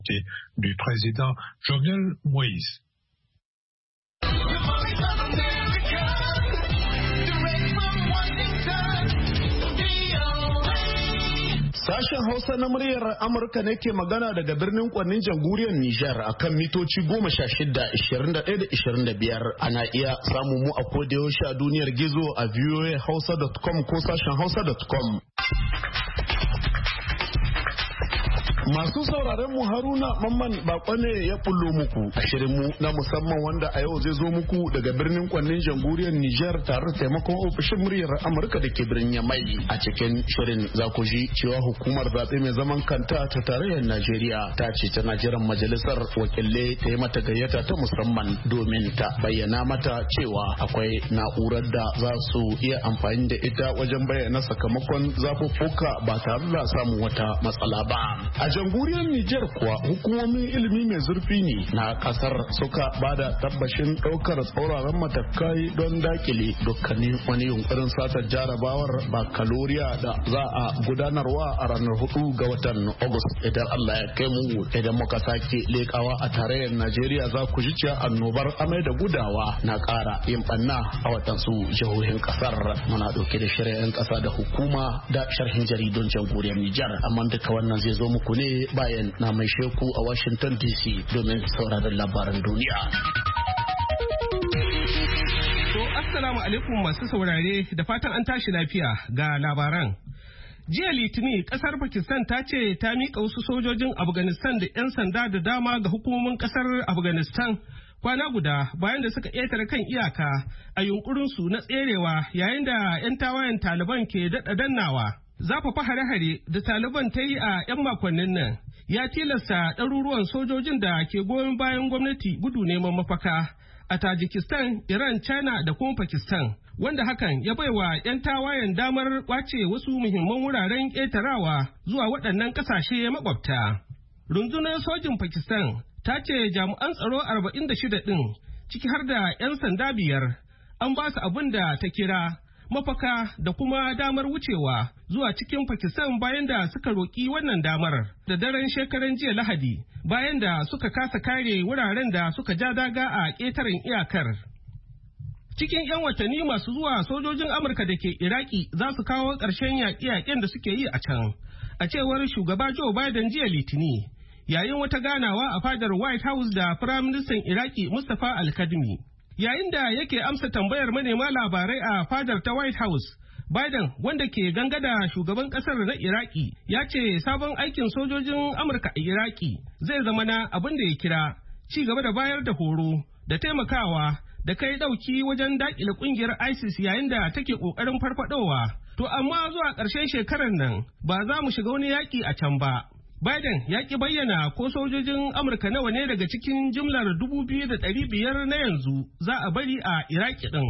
du président Jovenel Moïse. Sashen Hausa na muryar Amurka ne ke magana daga birnin Kwannin jamhuriyar Nijar akan mitoci 16, 21 da 25. Ana iya samun mu a kodayaushe a duniyar gizo a voahausa.com ko sashen hausa.com. Masu sauraren mu Haruna Mamman Bako ne ya bullo muku a shirin mu na musamman wanda a yau zai zo muku daga birnin Kwannin jamhuriyar Nijar tare da taimakon ofishin muryar Amurka da ke birnin Yamai. A cikin shirin za ku ji cewa hukumar zaɓe mai zaman kanta ta tarayyar Najeriya ta ce tana jiran majalisar wakilai ta yi mata gayyata ta musamman domin ta bayyana mata cewa akwai na'urar da za su iya amfani da ita wajen bayyana sakamakon zaɓuɓɓuka ba tare da samun wata matsala ba. A jamhuriyar Nijar kuwa hukumomin ilimi mai zurfi ne na kasar suka bada tabbashin daukar tsauraran matakai don dakile dukkanin wani yunkurin satar jarabawar bakaloriya da za a gudanarwa a ranar 4 ga watan Agusta idan Allah ya kai mu. Idan muka sake lekawa a tarayyar Najeriya za ku ji cewa annobar amai da gudawa na ƙara yin banna a watansu jihohin kasar. Muna dauke da shari'an kasa da hukuma da sharhin jaridun jamhuriyar Nijar, amma duka wannan zai zo muku ne bayan na mai sheku a Washington DC domin sauraron labaran duniya. To, assalamu alaikum masu saurare da fatan an tashi lafiya ga labaran. Jiya Litinin kasar Pakistan ta ce ta miƙa wasu sojojin Afghanistan da 'yan sanda da dama ga hukumomin kasar Afghanistan kwana guda bayan da suka ƙetare kan iyaka a yunkurinsu na tserewa yayin da 'yan tawayen Taliban ke daɗa dannawa. Zafafa hare-hare da Taliban ta yi a 'yan makonnin nan ya tilasta ɗaruruwan sojojin da ke goyon bayan gwamnati gudu neman mafaka a Tajikistan, Iran, China da kuma Pakistan, wanda hakan ya baiwa 'yan tawayen damar kwace wasu muhimman wuraren ƙetarawa zuwa waɗannan ƙasashe makwabta. Rundunar sojin Pakistan ta ce jami'an tsaro 46 ɗin, ciki har da 'yan sanda 5, an ba su abin da ta kira mafaka da kuma damar wucewa zuwa cikin Pakistan bayan da suka roƙi wannan damar da daren shekaran jiya Lahadi bayan da suka kasa kare wuraren da suka ja daga a ƙetaren iyakar. Cikin 'yan watanni masu zuwa sojojin Amurka da ke Iraki za su kawo ƙarshen yaƙe-yaƙen da suke yi a can, a cewar shugaba Joe Biden jiya Litini, yayin wata ganawa a fadar White House da Firaministan Iraki Mustapha Al-Kadhimi. Yayin da yake amsa tambayar manema labarai a fadar ta White House, Biden, wanda ke gangada shugaban kasar na Iraki, ya ce sabon aikin sojojin Amurka a Iraki zai zama na abin da ya kira ci gaba da bayar da horo da taimakawa da kai dauki wajen dakile kungiyar ISIS yayin da take kokarin farfadowa. To amma zuwa ƙarshen shekarar nan ba za mu shiga wani yaki a can ba. Biden ya ki bayyana ko sojojin Amurka nawa ne daga cikin jimlar 2,500 na yanzu za a bari a Iraki ɗin.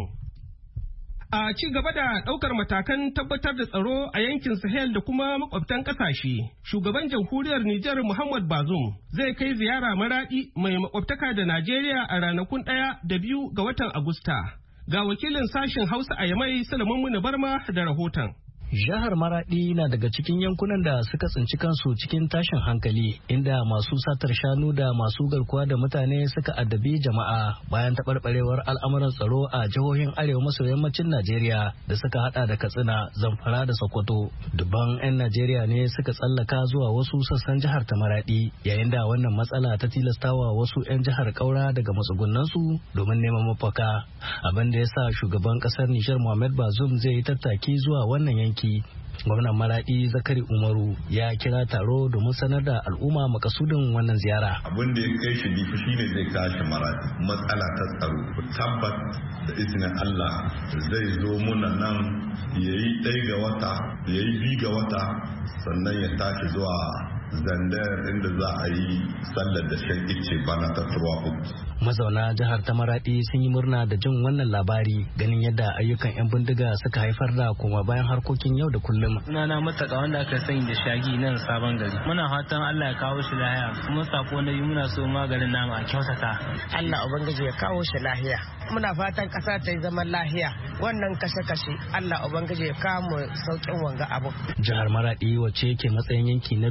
A ci gaba da ɗaukar matakan tabbatar da tsaro a yankin Sahel da kuma makwabtan ƙasashe, shugaban jamhuriyar Nijar Muhammad Bazoum zai kai ziyara Maraɗi mai makwabtaka da Najeriya a ranakun 1 da 2 ga watan Agusta. Ga wakilin sashen Hausa a Yamai Sulaiman Muni Barma da rahoton. Jihar Maradi na daga cikin yankunan da suka tsinci kansu cikin tashin hankali inda masu satar shanu da masu garkuwa da mutane suka addabi jama'a bayan taɓarɓarewar al'amuran tsaro a jihohin arewa maso yammacin Najeriya da suka hada da Katsina, Zamfara da Sokoto. Dubban 'yan Najeriya ne suka tsallaka zuwa wasu sassan jihar ta Maradi yayin da wannan matsala ta tilastawa wasu 'yan jihar ƙaura daga matsugunansu domin neman mafaka. Abin da ya sa shugaban ƙasar Nijar Muhammad Bazoum zai yi tattaki zuwa wannan yanki. Gwamnan Maradi Zakari Umaru ya kira taro domin sanar da al'umma makasudin wannan ziyara. Abin da ya kai shi bifi shine zai tashi Maradi matsala ta tsaro. Tabbat da izinin Allah zai zo muna nan yayi 1 ga wata yayi 2 ga wata sannan ya tashi zuwa Zandar inda za a yi sallar da shan ice bana ta turwa. Mazauna jihar ta Maradi sun yi murna da jin wannan labari ganin yadda ayyukan 'yan bindiga suka haifar da koma bayan harkokin yau da kullum. Sunana Mataka wanda aka sani da Shagi nan Sabon Gari. Muna fatan Allah ya kawo shi lahiya kuma sako na yi muna so maganin nama a kyautata. Allah ubangiji ya kawo shi lahiya. Muna fatan kasa ta yi zaman lahiya. Wannan kashe-kashe Allah ubangiji ya kawo mu saukin wanga abu. Jihar Maradi wacce ke matsayin yanki na biyu mafi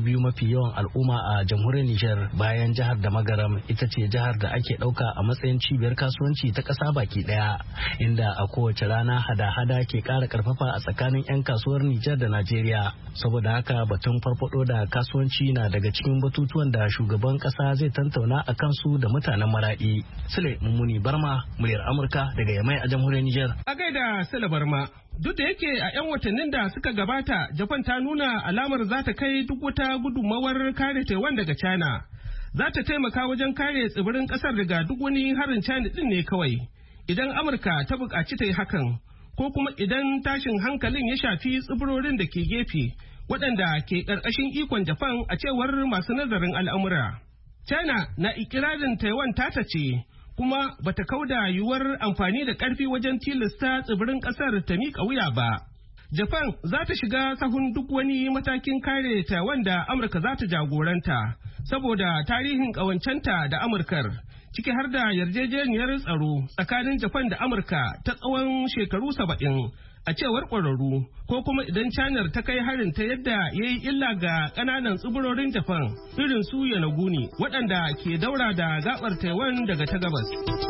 yawan al'umma a jamhuriyar Nijar bayan jihar da Magaram ita ce jihar da ake ɗauka a matsayin cibiyar kasuwanci ta ƙasa baki ɗaya, inda a kowace rana hada-hada ke ƙara ƙarfafa a tsakanin 'yan kasuwar Nijar da Najeriya. Saboda haka batun farfado da kasuwanci na daga cikin batutuwan da shugaban ƙasa zai tantauna a kansu da mutanen Maraɗi. Sule Mummuni Barma, muryar Amurka daga Yamai a jamhuriyar Nijar. A gaida Sule Barma. Duk da yake a 'yan watannin da suka gabata, Japan ta nuna alamar za ta kai duk wata gudunmawar kare Taiwan daga China. Za ta taimaka wajen kare tsibirin kasar daga duk wani harin China din ne kawai. Idan Amurka ta buƙaci ta yi hakan, ko kuma idan tashin hankalin ya shafi tsibirorin da ke gefe, waɗanda ke ƙarƙashin ikon Japan a cewar masu nazarin al'amura. China na ikirarin Taiwan tata ce, kuma bata kauda yiwuwar amfani da ƙarfi wajen tilasta tsibirin ƙasar ta miƙa wuya ba. Japan za ta shiga sahun duk wani matakin kare Taiwan da Amurka za ta jagoranta, saboda tarihin ƙawancenta da Amurkar, ciki har da yarjejeniyar tsaro tsakanin Japan da Amurka ta tsawon shekaru 70, a cewar ƙwararru, ko kuma idan China ta kai harin ta yadda ya yi illa ga ƙananan tsibirorin Japan irin su Yonaguni, waɗanda ke daura da gaɓar Taiwan daga ta gabas.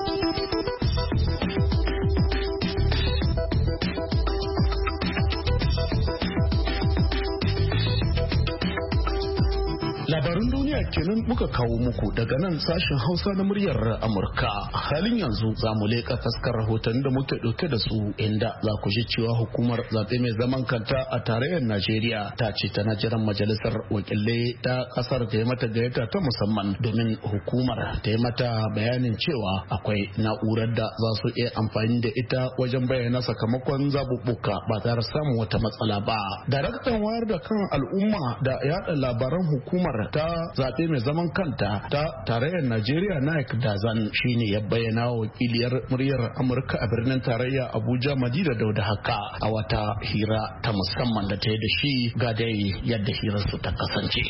Labarin duniya kenan muka kawo muku daga nan sashen Hausa na muryar Amurka. Halin yanzu za mu leƙa taskar rahoton da muke ɗauke da su, inda za ku ji cewa hukumar zaɓe mai zaman kanta a tarayyar Najeriya ta ce tana jiran majalisar wakilai ta ƙasar ta yi mata gayyata ta musamman domin hukumar ta yi mata bayanin cewa akwai na'urar da za su iya amfani da ita wajen bayyana sakamakon zaɓuɓɓuka ba tare samun wata matsala ba. Daraktan wayar da kan al'umma da yaɗa labaran hukumar ta zaɓe mai zaman kanta ta tarayyar Najeriya Naik Dazan shine ya bayyana wakiliyar muryar Amurka a birnin tarayya Abuja Madina Dauda haka a wata hira ta musamman da ta yi da shi ga dai yadda hirarsu ta kasance.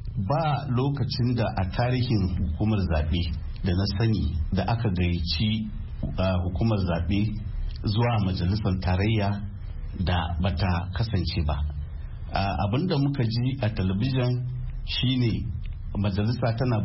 Ba lokacin da a tarihin hukumar zaɓe da na sani da aka gayyaci hukumar zaɓe zuwa majalisar tarayya da bata kasance ba. Abinda muka ji a talabijin shine majalisa tana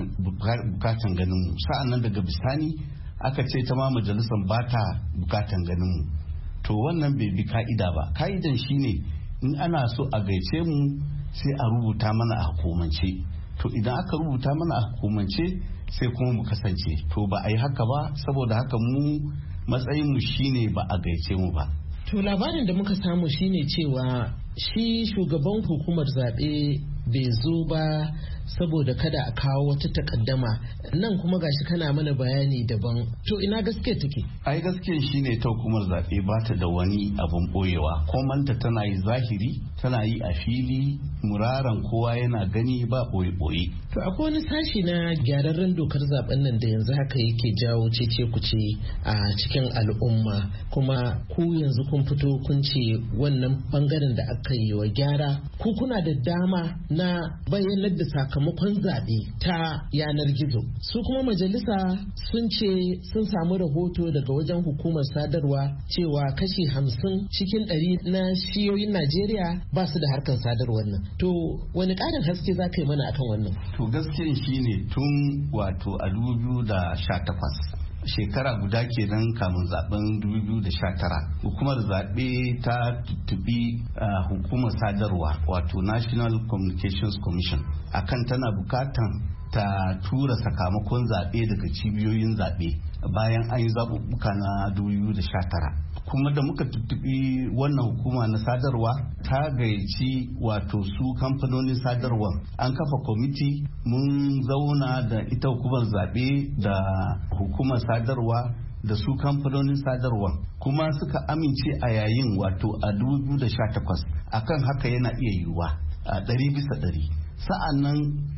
bukatan ganin mu, sa'an nan daga bisani aka ce ta ma majalisar ba ta bukatan ganin mu. To wannan bai bi ka'ida ba. Ka'idan shine in ana so a gaice mu sai a rubuta mana a hukumance. To idan aka rubuta mana a hukumance sai kuma mu kasance. To ba a yi haka ba, saboda haka mu matsayin mu shine ba a gaice mu ba. To labarin da muka samu shine cewa shi shugaban hukumar zaɓe bai zo ba saboda kada a kawo wata takaddama, nan kuma gashi kana mana bayani daban. To ina gaskiya take? Ai gaskiya shine ta hukumar zaɓe ba ta da wani abun boyewa, komanta tana yi zahiri, tana yi a fili, muraran kowa yana gani ba boye-boye. To akwai wani sashi na gyararren dokar zaben nan da yanzu haka yake jawo cece kuce a cikin al'umma, kuma ku yanzu kun fito kun ce wannan bangaren da aka yi wa gyara, ku kuna da dama na bayyanar da sakamakon zaɓe ta yanar gizo. Su kuma majalisa sun ce sun samu rahoto daga wajen hukumar sadarwa cewa kashi 50 cikin 100 na shiyoyin Najeriya ba su da harkar sadarwar nan. To wani ƙarin haske za ka yi mana akan wannan? To gaskiyan shine tun wato a 2018 shekara guda kenan kamun zaben 2019 hukumar zaɓe ta tuttubi hukumar sadarwa wato National Communications Commission akan tana bukatan ta tura sakamakon zaɓe daga cibiyoyin zaɓe bayan an yi zaɓuɓɓuka na 2019. Kuma da muka tuttubi wannan hukuma na sadarwa ta gayyaci wato su kamfanonin sadarwa, an kafa kwamiti, mun zauna da ita hukumar zaɓe da hukumar sadarwa da su kamfanonin sadarwa, kuma suka amince a yayin wato a 2018 akan haka yana iya yiwuwa a 100%. Sa'an nan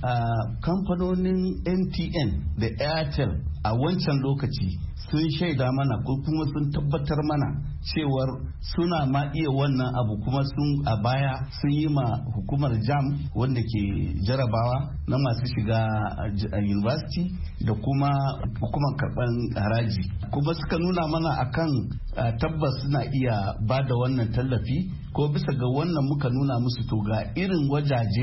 kamfanonin MTN da Airtel a wancan lokaci sun shaida mana ko kuma sun tabbatar mana cewar suna ma iya wannan abu, kuma sun a baya sun yi ma hukumar JAM wanda ke jarabawa na masu shiga university da kuma hukumar karban haraji, kuma suka nuna mana akan tabbas suna iya ba da wannan tallafi, ko bisa ga wannan muka nuna musu to ga irin wajaje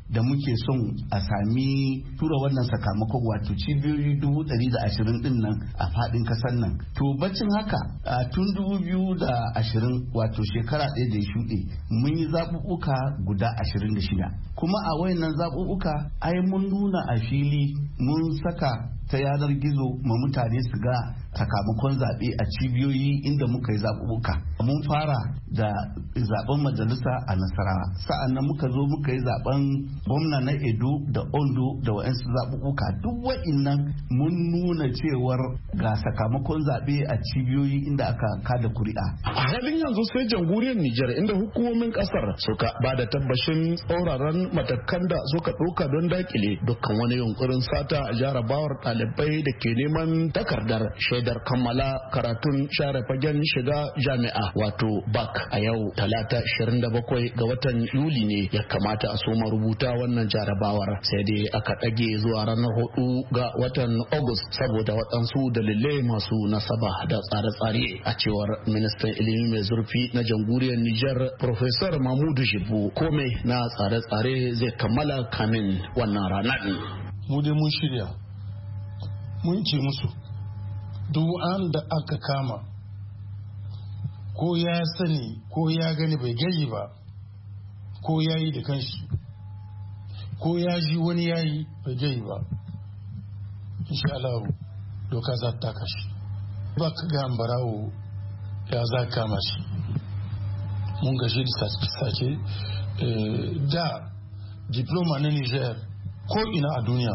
da muke son a sami tura wannan sakamakon wato cibiyoyi 120 din nan a faɗin ƙasar nan. To bacin haka tun 2020 wato shekara ɗaya da ya shuɗe mun yi zaɓuɓɓuka guda 26 kuma a wayannan zaɓuɓɓuka ai mun nuna a fili mun saka ta yanar gizo ma mutane su ga sakamakon zaɓe a cibiyoyi inda muka yi zaɓuɓɓuka. Mun fara da zaɓen majalisa a Nasarawa, sa'an nan muka zo muka yi zaɓen gwamna na Edo da Ondo da wa'yansu zaɓuɓɓuka. Duk wa'innan mun nuna cewar ga sakamakon zaɓe a cibiyoyi inda aka kada kuri'a. A halin yanzu sai jamhuriyar Nijar inda hukumomin ƙasar suka ba da tabbashin tsauraran matakan da suka ɗauka don dakile dukkan wani yunkurin sata a jarabawar ɗalibai da ke neman takardar shaidar kammala karatun share fagen shiga jami'a wato BAC. A yau talata 27 ga watan Yuli ne ya kamata a soma rubuta wannan jarabawar, sai dai aka ɗage zuwa ranar 4 ga watan Agus saboda waɗansu dalilai masu nasaba da tsare-tsare. A cewar ministan ilimi mai zurfi na jamhuriyar Nijar Professor Mahmudu Jibo, komai na tsare-tsare zai kammala kamin wannan ranar. Mu dai mun shirya, mun ce musu duk an da aka kama ko ya sani ko ya gani bai gayi ba ko ya yi da kanshi ko ya ji wani ya yi bai gayi ba, insha Allah doka za ta taka shi. Ba ka ga barawo ya za kama shi. Mun gashi da sace da diploma na Niger ko ina a duniya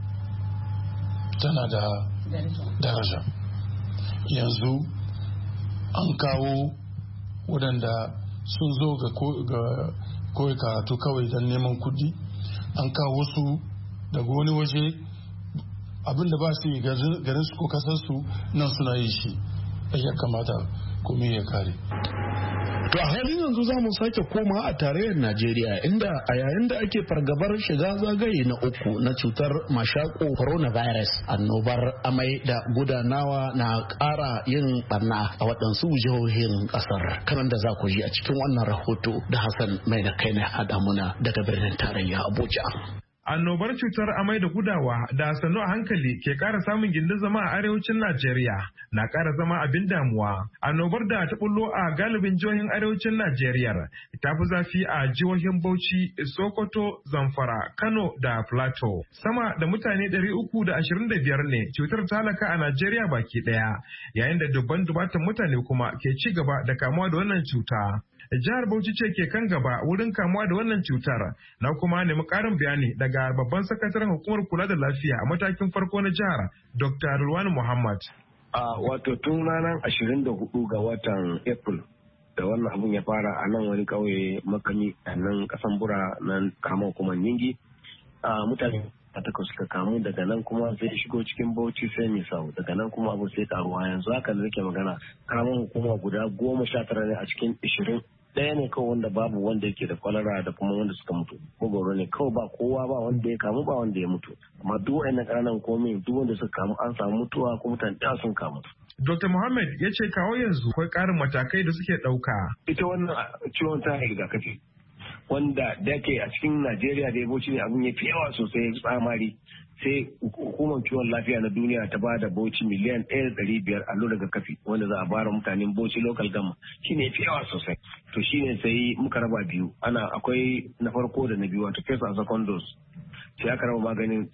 tana da daraja. Yanzu an kawo waɗanda sun zo ga koyi karatu kawai don neman kudi, an kawo su daga wani waje abinda ba su yi garin su ko kasarsu nan suna yi shi. Ya kamata kuma ya kare. To a halin yanzu za mu sake koma a tarayyar Najeriya inda a yayin da ake fargabar shiga zagaye na uku na cutar mashako coronavirus, annobar amai da gudanawa na ƙara yin barna a waɗansu jihohin ƙasar. Kanan da za ku ji a cikin wannan rahoto da Hassan mai da kai na haɗa muna daga birnin tarayya Abuja. Annobar cutar amai da gudawa da sannu a hankali ke ƙara samun gindin zama a arewacin Najeriya na ƙara zama abin damuwa. Annobar da ta bullo a galibin jihohin arewacin Najeriya ta fi zafi a jihohin Bauchi, Sokoto, Zamfara, Kano da Plateau. Sama da mutane 325 ne cutar ta halaka a Najeriya baki ɗaya, yayin da dubatan mutane kuma ke ci gaba da kamuwa da wannan cuta. Jihar Bauchi ce ke kan gaba wurin kamuwa da wannan cutar, na kuma nemi ƙarin bayani daga babban sakataren hukumar kula da lafiya a matakin farko na jihar, Dr. Rulwani Muhammad. Wato tun ranar 24 ga watan April da wannan abun ya fara a nan wani ƙauye Makami a nan ƙasan Bura nan karamar hukumar Ningi. Mutane takwas suka kamu, daga nan kuma sai shigo cikin Bauchi sai Misau, daga nan kuma abu sai karuwa. Yanzu haka da nake magana karamar hukuma guda 19 ne a cikin 20. Ɗaya ne kawai wanda babu wanda yake da kwalara da kuma wanda suka mutu. Magoro ne kawai, ba kowa, ba wanda ya kamu ba wanda ya mutu. Amma duk wa'annan ƙananan komai duk wanda suka kamu an samu mutuwa ko mutane ɗaya sun kamu. Dr. Muhammad ya ce kawo yanzu akwai ƙarin matakai da suke ɗauka. Ita wannan ciwon ta rigakafi wanda da ke a cikin Najeriya da ya Bauchi ne abin ya fi yawa sosai tsamari. Sai hukumar kiwon lafiya na duniya ta bada Bauchi miliyan 1.500 allurar rigakafi wanda za a bara mutanen Bauchi local gama shine fi yawa sosai. To shine sai muka raba biyu, akwai na farko da na biyu, wato first and second dose. Sai aka raba maganin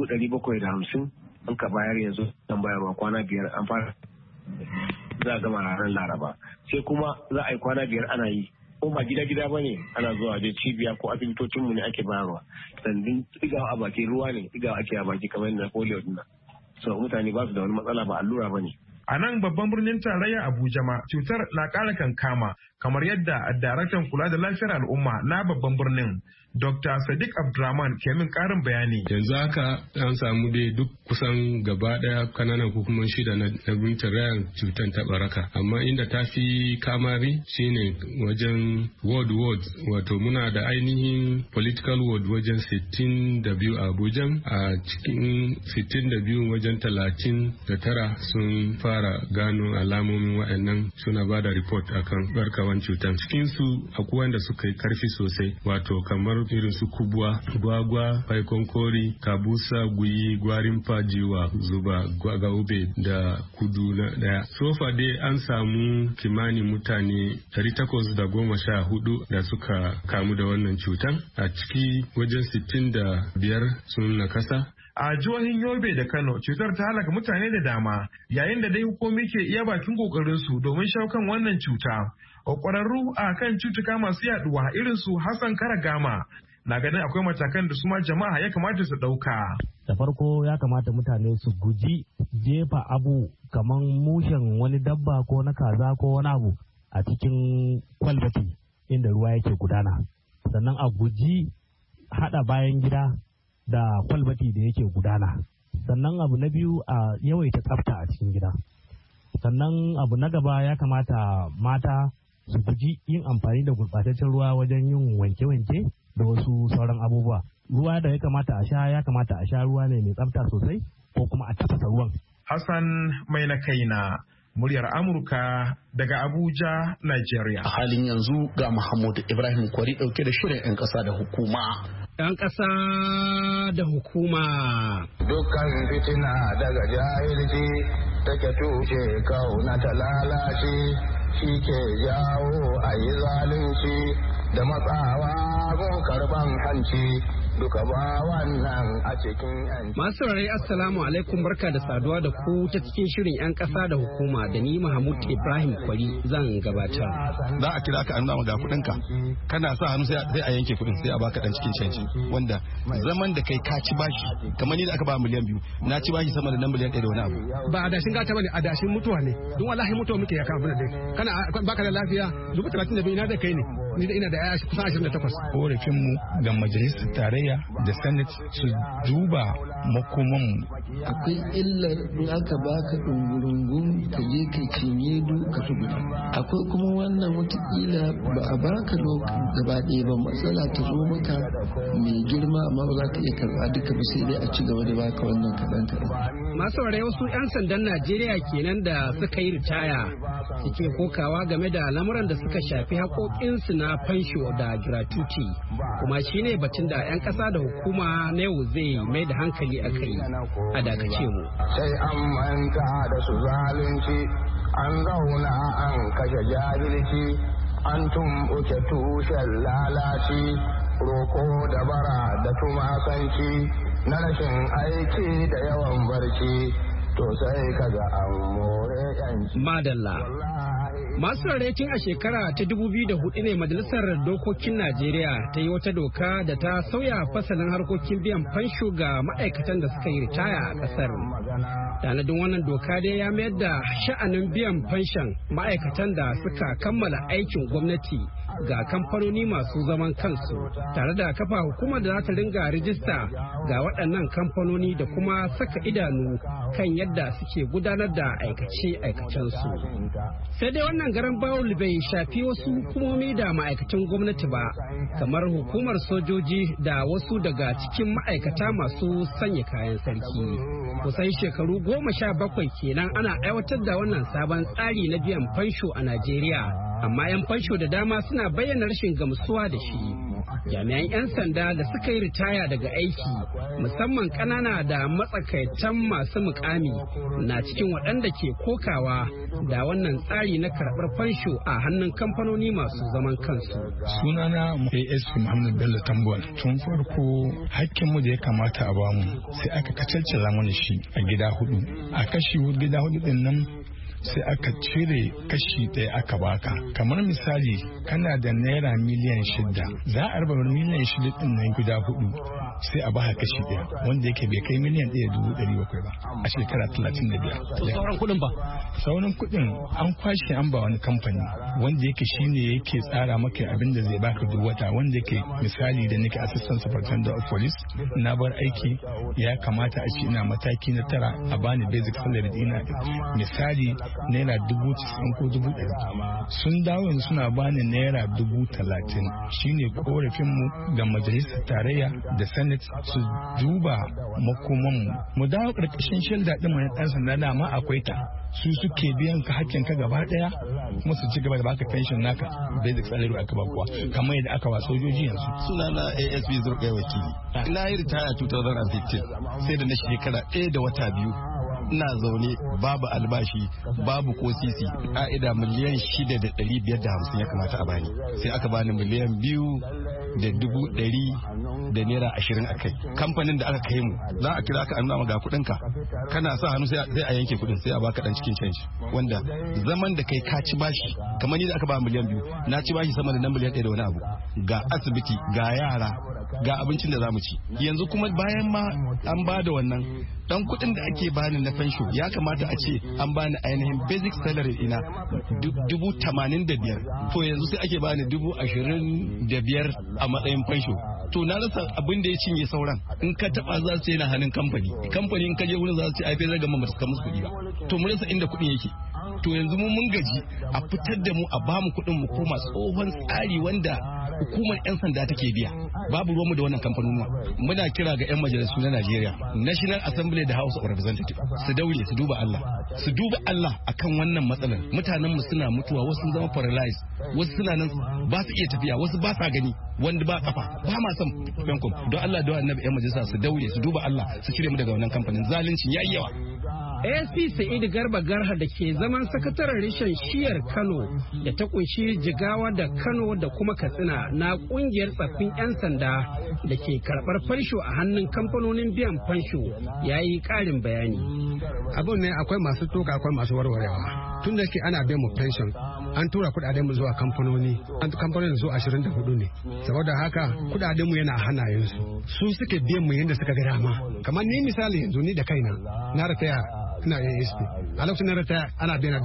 750 an ka bayar yanzu an bayarwa kwana 5 an fara za a gama ranar Laraba. Sai kuma za a yi kwana 5 ana yi. Ko ba gida ba ne, ana zuwa da cibiya ko asibitocinmu ne ake bayarwa. Sannan ɗigawa a baki ruwa ne, ɗigawa ake a baki kamar na polio ɗin. So mutane ba su da wani matsala, ba allura ba ne. A nan babban birnin tarayya Abuja ma cutar na ƙara kankama, kamar yadda daraktan kula da lafiyar al'umma na babban birnin Dr. Sadiq Abdurrahman ke min ƙarin bayani. Yanzu haka an samu dai duk kusan gaba ɗaya kananan hukumar shida na birnin tarayya cutar ta baraka. Amma inda ta fi kamari shine wajen ward, wato muna da ainihin political ward wajen 62 a Abuja, a cikin 62 wajen 39 sun fara gano alamomin wa'annan suna ba da report akan barka farawan cutan. Cikin su akwai wanda suka yi karfi sosai, wato kamar irin su kubwa, gwagwa, faikon kori, kabusa, guyi, gwarin fajiwa, zuba, gaube da kudu na daya. Sofa dai an samu kimanin mutane 814 da suka kamu da wannan cutan, a ciki wajen 65 sun nakasa. A jihohin Yobe da Kano cutar ta halaka mutane da dama, yayin da dai hukumi ke iya bakin kokarin su domin shawo kan wannan cuta. Kwararru a kan cutuka masu yaduwa irin su Hassan Karagama na ganin akwai matakan da su ma jama'a ya kamata su dauka. Da farko ya kamata mutane su guji jefa abu kamar mushen wani dabba ko na kaza ko wani abu a cikin kwalbati inda ruwa yake gudana. Sannan a guji hada bayan gida da kwalbati da yake gudana. Sannan abu na biyu a yawaita tsafta a cikin gida. Sannan abu na gaba ya kamata mata su guji yin amfani da gurɓataccen ruwa wajen yin wanke-wanke da wasu sauran abubuwa. Ruwa da ya kamata a sha ruwa ne mai tsafta sosai ko kuma a tafasa ruwan. Hassan mai na kaina, muryar Amurka daga Abuja, Nigeria. A halin yanzu ga Muhammadu Ibrahim Kwari dauke da shirin 'yan ƙasa da hukuma. 'Yan ƙasa da hukuma. Dukkan fitina daga jahilci take tushe kauna ta lalace, shi ke jawo a yi zalunci da matsawa gun karban hanci. Duka ba wannan a cikin yanci. Masu saurari Assalamu alaikum, barka da saduwa da ku ta cikin shirin 'yan ƙasa da hukuma da ni Mahmud Ibrahim Kwari zan gabatar. Za a kira ka an nuna ga kuɗinka, kana sa hannu sai a yanke kuɗin sai a baka dan cikin canji, wanda zaman da kai ka ci bashi kamar ni da aka ba miliyan 2 na ci bashi sama da nan miliyan 1 da wani abu. Ba adashin gata bane, adashin mutuwa ne. Don wallahi mutuwa muke ya kan abin da dai. Kana baka da lafiya 32 ina da kai ne. Ni da ina da yaya kusan 28. Korafinmu ga majalisar tarayya da senate su duba makomanmu. Akwai illar in aka baka dungurungun ka je ka cinye ka rubuta. Akwai kuma wannan watakila ba a baka gaba ɗaya ba, matsala ta zo maka mai girma amma ba za ka iya karɓa duka ba, sai dai a ci gaba da baka wannan kaɗan kaɗan. Masu ware wasu 'yan sandan Najeriya kenan da suka yi ritaya suke kokawa game da lamuran da suka shafi haƙoƙinsu na fansho da gratuity, kuma shine batun da 'yan ƙasa da hukuma na yau zai mai da hankali a kai. A dakace mu. Sai an manta da su zalunci, an zauna an kashe jahilci, an tumɓuke tushen lalaci, roko da bara da tumasanci, na rashin aiki da yawan barci, to sai kaga an more yanci. Madalla. Masu tun a shekara ta 2004 ne Majalisar Dokokin Najeriya ta yi wata doka da ta sauya fasalin harkokin biyan fansho ga ma'aikatan da suka yi ritaya a ƙasar. Tanadin wannan doka dai ya mayar da sha'anin biyan fanshon ma'aikatan da suka kammala aikin gwamnati ga kamfanoni masu zaman kansu, tare da kafa hukumar da za ta ringa rijista ga waɗannan kamfanoni da kuma saka idanu kan yadda suke gudanar da aikace-aikacensu. Sai dai wannan garan bawul bai shafi wasu hukumomi da ma'aikatan gwamnati ba, kamar hukumar sojoji da wasu daga cikin ma'aikata masu sanya kayan sarki. Kusan shekaru 17 kenan ana aiwatar da wannan sabon tsari na biyan fansho a Najeriya, amma 'yan fansho da dama suna bayyana rashin gamsuwa da shi. Jami'an 'yan sanda da suka yi ritaya daga aiki, musamman ƙanana da matsakaitan masu mukami, na cikin waɗanda ke kokawa da wannan tsari na karɓar fansho a hannun kamfanoni masu zaman kansu. Sunana ASP Muhammad Bello Tambuwal. Tun farko hakkinmu da ya kamata a bamu sai aka kacalcala mana shi a gida 4. A kashi gida 4 din nan sai aka cire kashi ɗaya aka baka. Kamar misali kana da naira miliyan 6, za a raba miliyan 6 din nan guda 4 sai a baka kashi ɗaya, wanda yake bai kai miliyan 1.700 ba a shekara 35. Sauran kuɗin ba? Sauran kuɗin an kwashe an ba wani kamfani wanda yake shine yake tsara maka abin da zai baka duk wata, wanda yake misali da nake assistant superintendent of police na bar aiki, ya kamata a ce ina mataki na 9 a bani basic salary dina misali naira 90,000 ko 100,000. Sun dawo yanzu suna bani naira 30,000. Shine korafin mu ga majalisar tarayya da cabinet su duba makomanmu mu dawo karkashin shelda din mu na ɗan sanda dama akwai ta su suke biyan ka hakkin ka gaba daya kuma su ci gaba da baka pension naka basic salary aka ba kuwa kamar yadda aka wa sojoji yanzu. Sunana ASP Zurkai Wakili. Ina yi ritaya 2015 sai da na shekara 1 da wata 2 ina zaune babu albashi babu ko sisi ka'ida miliyan 6,550 ya kamata a bani sai aka bani miliyan 2,100 da naira 20 a kai. Kamfanin da aka kai mu za a kira ka an nuna ga kudin ka kana sa hannu sai a yanke kudin sai a baka dan cikin change wanda zaman da kai ka ci bashi kamar ni da aka ba miliyan 2 na ci bashi sama da nan miliyan 1 da wani abu ga asibiti ga yara ga abincin da zamu ci yanzu kuma bayan ma an ba da wannan dan kudin da ake bani na fensho ya kamata a ce an bani ainihin basic salary ina 85,000 to yanzu sai ake bani 25,000 a matsayin fensho to na rasa abin da ya cinye sauran in ka taba za su yana hannun kamfani in ka je wurin za su ce ai bai zaga mu suka musu kuɗi ba to mu rasa inda kuɗin yake to yanzu mun gaji a fitar da mu a bamu kuɗin mu koma tsohon tsari wanda hukumar 'yan sanda take biya babu ruwanmu da wannan kamfanonuwa muna kira ga 'yan majalisu na Najeriya National Assembly da House of Representatives su daure su duba Allah akan wannan matsalar mutanen mu suna mutuwa wasu sun zama paralyzed wasu suna nan ba su iya tafiya wasu ba sa gani wanda ba kafa ba ma son fenkom don Allah da annabi 'yan majalisa su daure su duba Allah su cire mu daga wannan kamfanin zalunci yayi yawa. ASP Sa'idu Garba Garha da ke zaman sakataren reshen shiyar Kano da ta kunshi Jigawa da Kano da kuma Katsina na kungiyar tsaffin 'yan sanda da ke karbar fansho a hannun kamfanonin biyan fansho ya yi ƙarin bayani. Abin ne akwai masu toka akwai masu warwarewa. Tun da ke ana biyan mu pension an tura kudaden mu zuwa kamfanoni kamfanonin su 24 ne saboda haka kudaden mu yana hannayensu su suke biyan mu yadda suka ga dama kamar ni misali yanzu ni da kaina na rataya ina ASP a lokacin na rataya ana biyan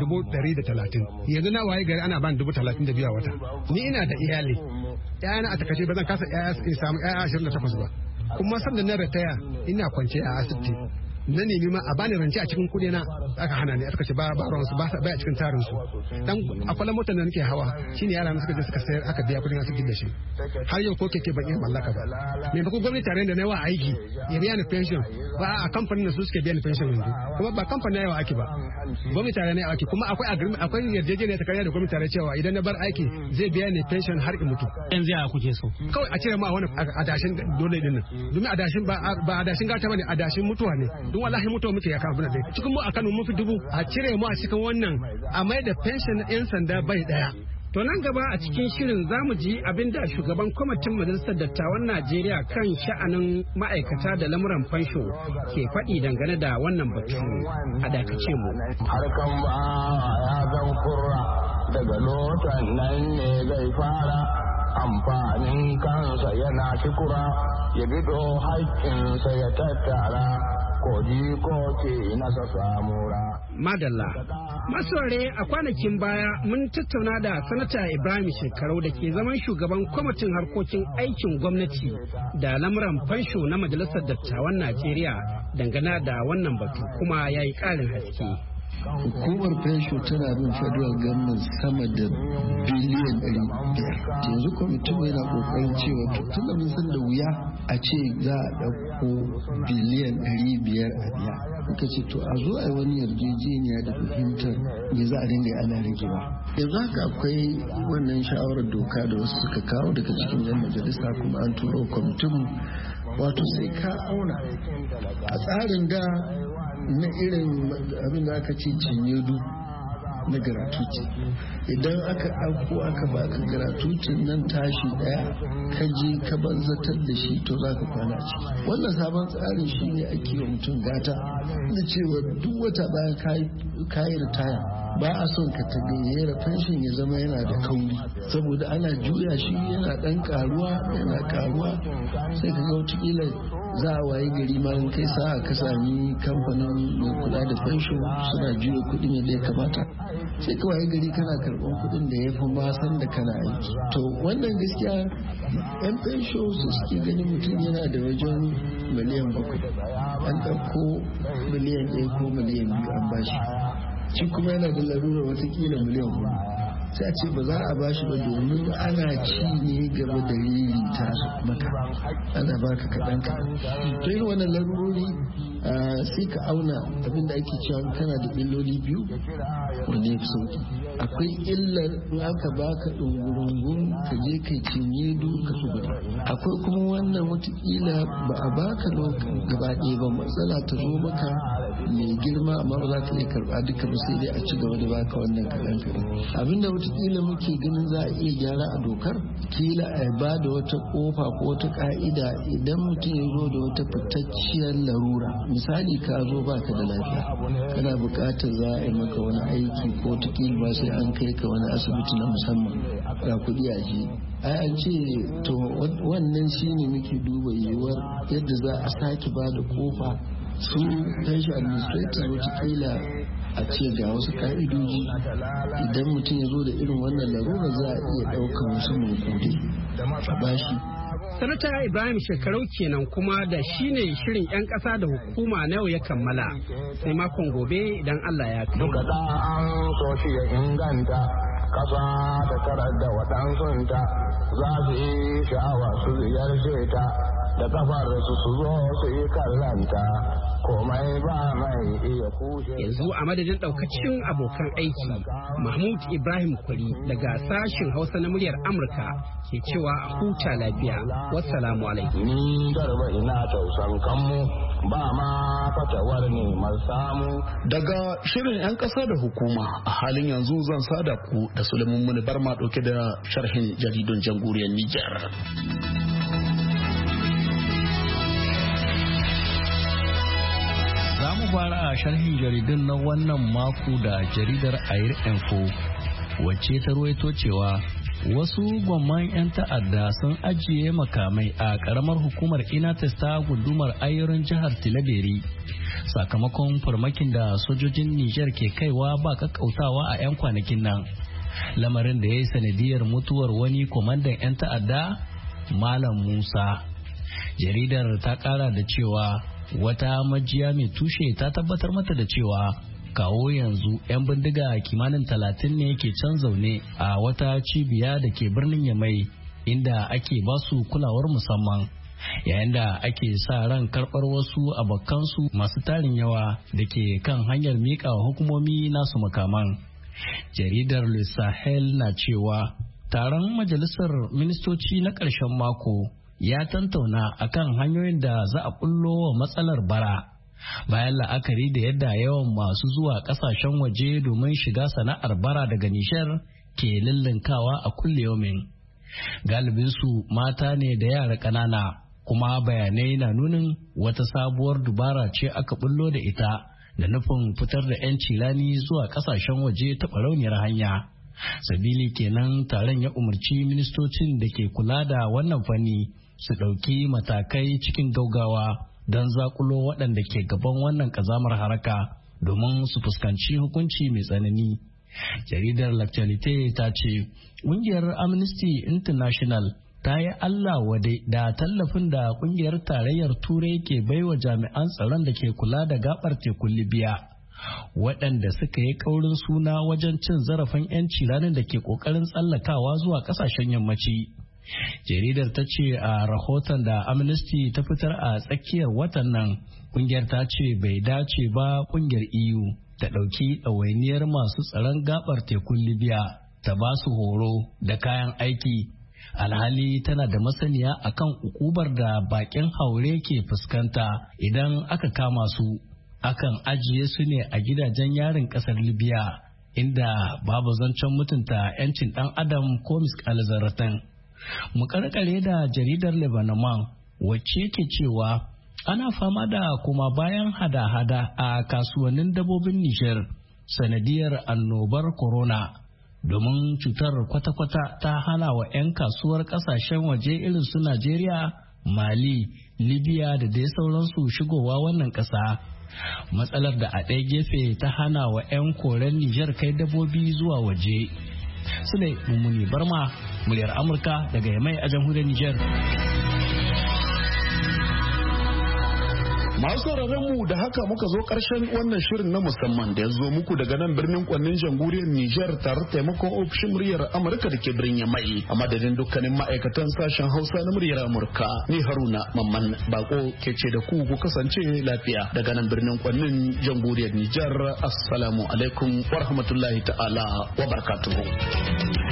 130 yanzu na waye gari ana ban 32 a wata ni ina da iyali ƴaƴana a takaice ba zan kasa ƴaƴa in samu ƴaƴa 28 ba kuma sanda na rataya ina kwance a asibiti na nemi ma a bani rance a cikin kuɗi na aka hana ni aka ce ba ruwan su ba a cikin tarin su dan akwai motar da nake hawa shine yaran suka je suka sayar aka biya kuɗin asibiti da shi har yau ko keke ban iya mallaka ba me ba ko gwamnati tare da na wa aiki ya biya ni pension ba a kamfanin su suke biya ni pension yanzu kuma ba kamfanin yawa aiki ba gwamnati tare ne aiki kuma akwai agreement akwai yarjejeniya ta kariya da gwamnati tare cewa idan na bar aiki zai biya ni pension har in mutu yanzu ya kuke so kawai a cire mu a wani adashin dole din nan domin adashin ba adashin gata bane adashin mutuwa ne don wallahi mutuwa muke ya kan abin da cikin mu a Kano mun fi 1000 a cire mu a cikin wannan a mai da pension yan sanda bai daya. To nan gaba a cikin shirin zamu ji abin da shugaban kwamitin majalisar dattawan Najeriya kan sha'anin ma'aikata da lamuran fansho ke faɗi dangane da wannan batu a dakace mu. Harkan ba ya zan kurra daga lotan nan ne zai fara amfanin kansa yana kikura ya bido haƙƙinsa ya tattara koji ko ke nasa samura. Madalla. Masaure a kwanakin baya mun tattauna da sanata Ibrahim Shekarau da ke zaman shugaban kwamitin harkokin aikin gwamnati da lamuran fansho na Majalisar Dattawan Najeriya dangane da wannan batu kuma ya yi ƙarin haske. Hukumar fensho tana bin federal government sama da biliyan 500. Yanzu kwamitin yana kokarin cewa tun da mun san da wuya a ce za a ɗauko biliyan 500 a biya. Muka ce to a zo a yi wani yarjejeniya da fahimtar me za a dinga ana ragewa. Yanzu haka akwai wannan shawarar doka da wasu suka kawo daga cikin yan majalisa kuma an turo kwamitin wato sai ka auna a tsarin da na irin abin da aka ce cinyedu na gratuity idan aka ɗauko aka baka gratuity nan tashi ɗaya ka je ka banzatar da shi to za ka kwana ciki wannan sabon tsarin shi ne ake wa mutum gata da cewa duk wata bayan kayi ritaya ba a son ka tagayyara fenshin ya zama yana da kauri saboda ana juya shi yana ɗan karuwa sai ka ga wata za a waye gari ma in kai sa'a ka sami kamfanin mai kula da fensho suna juya kuɗi ne da ya kamata sai ka waye gari kana karɓar kuɗin da ya fi masan da kana aiki to wannan gaskiya yan fensho su suke ganin mutum yana da wajen miliyan 7 an ɗauko miliyan 1 ko miliyan 2 an bashi shi kuma yana da larurar watakila miliyan 4 sai a ce ba za a bashi ba domin ana ci ne gaba da riri ninninta su maka ana baka kaɗan kaɗan to irin wannan larurori sai ka auna abin da ake cewa kana da illoli biyu wanda ya fi sauki akwai illar in aka baka ɗungurungun ka je kai cinye ka su guda akwai kuma wannan watakila ba a baka gaba ɗaya ba matsala ta zo maka mai girma amma ba za ka iya karɓa duka ba sai dai a ci gaba da baka wannan kaɗan kaɗan abinda watakila muke ganin za a iya gyara a dokar kila a ba da wata kofa ko wata ka'ida idan mutum ya zo da wata fitacciyar larura misali ka zo baka da lafiya kana buƙatar za a yi maka wani aiki ko watakila ba sai an kai ka wani asibiti na musamman ga kuɗi a je ai an ce to wannan shine muke duba yiwuwar yadda za a sake ba da kofa su pension administrators watakila a ce ga wasu ka'idoji idan mutum ya zo da irin wannan larura za a iya ɗaukar wasu mankudi a bashi. Sanata Ibrahim Shekarau kenan kuma da shi ne shirin 'yan ƙasa da hukuma na yau ya kammala sai makon gobe idan Allah ya kai. Duka da an so shi ya inganta ƙasa ta tarar da waɗansunta za su yi sha'awa su ziyarce ta da kafar su zo su yi kallanta komai ba mai iya kushe. Yanzu a madadin daukacin abokan aiki Mahmud Ibrahim Kwari daga sashin Hausa na muryar Amurka ke cewa a huta lafiya. Wassalamu alaikum. Ni garba ina tausan kanmu ba ma fatawar neman samu. Daga shirin 'yan ƙasa da hukuma a halin yanzu zan sada ku da Suleiman Muni Barma ɗauke da sharhin jaridun jamhuriyar Nijar. Za mu fara a sharhin jaridun na wannan mako da jaridar Air Info wacce ta ruwaito cewa wasu gwamman 'yan ta'adda sun ajiye makamai a karamar hukumar Inates ta gundumar ayyuran jihar Tilaberi sakamakon farmakin da sojojin Nijar ke kaiwa ba kakkautawa a 'yan kwanakin nan. Lamarin da ya yi sanadiyar mutuwar wani kwamandan 'yan ta'adda Malam Musa. Jaridar ta kara da cewa wata majiya mai tushe ta tabbatar mata da cewa kawo yanzu 'yan bindiga kimanin 30 ne ke can zaune a wata cibiya da ke birnin Yamai inda ake basu kulawar musamman yayin da ake sa ran karɓar wasu abokansu masu tarin yawa da ke kan hanyar miƙa hukumomi nasu makaman. Jaridar Le Sahel na cewa taron majalisar ministoci na ƙarshen mako ya tantauna akan hanyoyin da za a bullo wa matsalar bara bayan la'akari da yadda yawan masu zuwa kasashen waje domin shiga sana'ar bara daga Nishar ke lullunkawa a kulliyomin. Galibinsu mata ne da yara ƙanana kuma bayanai na nunin wata sabuwar dubara ce aka bullo da ita da nufin fitar da 'yan cilani zuwa kasashen waje ta barauniyar hanya. Sabili kenan taron ya umarci ministocin da ke kula da wannan fanni su ɗauki matakai cikin gaugawa don zakulo waɗanda ke gaban wannan ƙazamar haraka domin su fuskanci hukunci mai tsanani. Jaridar L'Actualité ta ce ƙungiyar Amnesty International ta yi Allah wade da tallafin da ƙungiyar tarayyar Turai ke baiwa jami'an tsaron da ke kula da gabar tekun Libya waɗanda suka yi ƙaurin suna wajen cin zarafin 'yanci ranar da ke ƙoƙarin tsallakawa zuwa ƙasashen yammaci. Jaridar ta ce a rahoton da Amnesty ta fitar a tsakiyar watan nan kungiyar ta ce bai dace ba kungiyar EU ta ɗauki ɗawainiyar masu tsaron gabar tekun Libya ta ba su horo da kayan aiki alhali tana da masaniya akan ukubar da bakin haure ke fuskanta idan aka kama su akan ajiye su ne a gidajen yarin ƙasar Libya inda babu zancen mutunta 'yancin ɗan adam ko misƙalazaratan. Mu karkare da jaridar Lebanon wacce ke cewa ana fama da kuma bayan hada-hada a kasuwannin dabbobin Nijar sanadiyar annobar corona domin cutar kwata-kwata ta hana wa 'yan kasuwar kasashen waje irin su Najeriya, Mali, Libya da dai sauransu shigowa wannan ƙasa. Matsalar da a ɗaya gefe ta hana wa 'yan koren Nijar kai dabbobi zuwa waje. Sule Mummuni Barma, muryar Amurka daga Yamai a jamhuriyar Nijar. Masu sauraron mu da haka muka zo karshen wannan shirin na musamman da ya zo muku daga nan birnin Kwannin Jamhuriyar Nijar tare da taimakon ofishin muryar Amurka da ke birnin Yamai. A madadin dukkanin ma'aikatan sashen Hausa na muryar Amurka, ni Haruna Mamman Bako ke ce da ku kasance lafiya daga nan birnin Kwannin Jamhuriyar Nijar. Assalamu alaikum wa rahmatullahi ta'ala wa barakatuhu.